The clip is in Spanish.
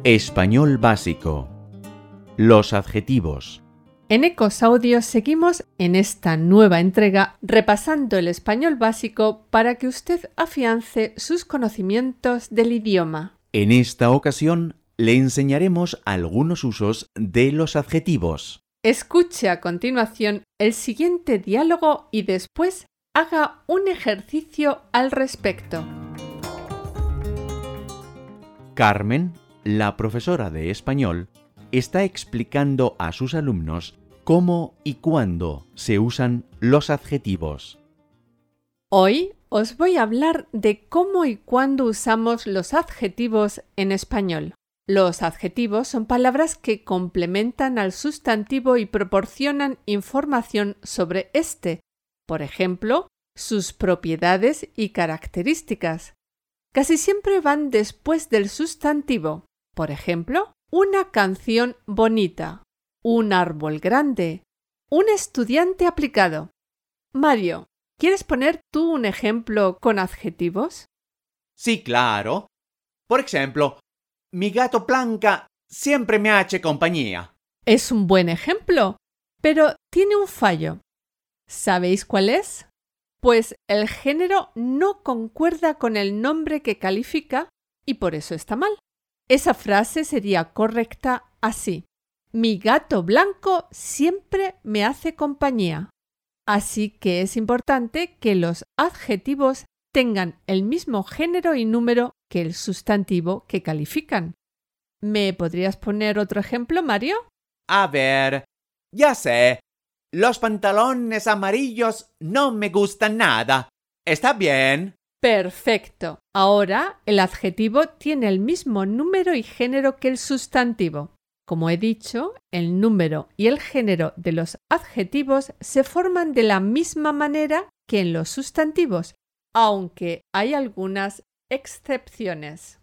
Español básico. Los adjetivos. En Ecos Audios seguimos en esta nueva entrega repasando el español básico para que usted afiance sus conocimientos del idioma. En esta ocasión le enseñaremos algunos usos de los adjetivos. Escuche a continuación el siguiente diálogo y después haga un ejercicio al respecto. Carmen, la profesora de español, está explicando a sus alumnos cómo y cuándo se usan los adjetivos. Hoy os voy a hablar de cómo y cuándo usamos los adjetivos en español. Los adjetivos son palabras que complementan al sustantivo y proporcionan información sobre éste, por ejemplo, sus propiedades y características. Casi siempre van después del sustantivo. Por ejemplo, una canción bonita, un árbol grande, un estudiante aplicado. Mario, ¿quieres poner tú un ejemplo con adjetivos? Sí, claro. Por ejemplo, mi gato Blanca siempre me hace compañía. Es un buen ejemplo, pero tiene un fallo. ¿Sabéis cuál es? Pues el género no concuerda con el nombre que califica y por eso está mal. Esa frase sería correcta así: mi gato blanco siempre me hace compañía. Así que es importante que los adjetivos tengan el mismo género y número que el sustantivo que califican. ¿Me podrías poner otro ejemplo, Mario? A ver, ya sé. Los pantalones amarillos no me gustan nada. ¿Está bien? Perfecto. Ahora el adjetivo tiene el mismo número y género que el sustantivo. Como he dicho, el número y el género de los adjetivos se forman de la misma manera que en los sustantivos, aunque hay algunas excepciones.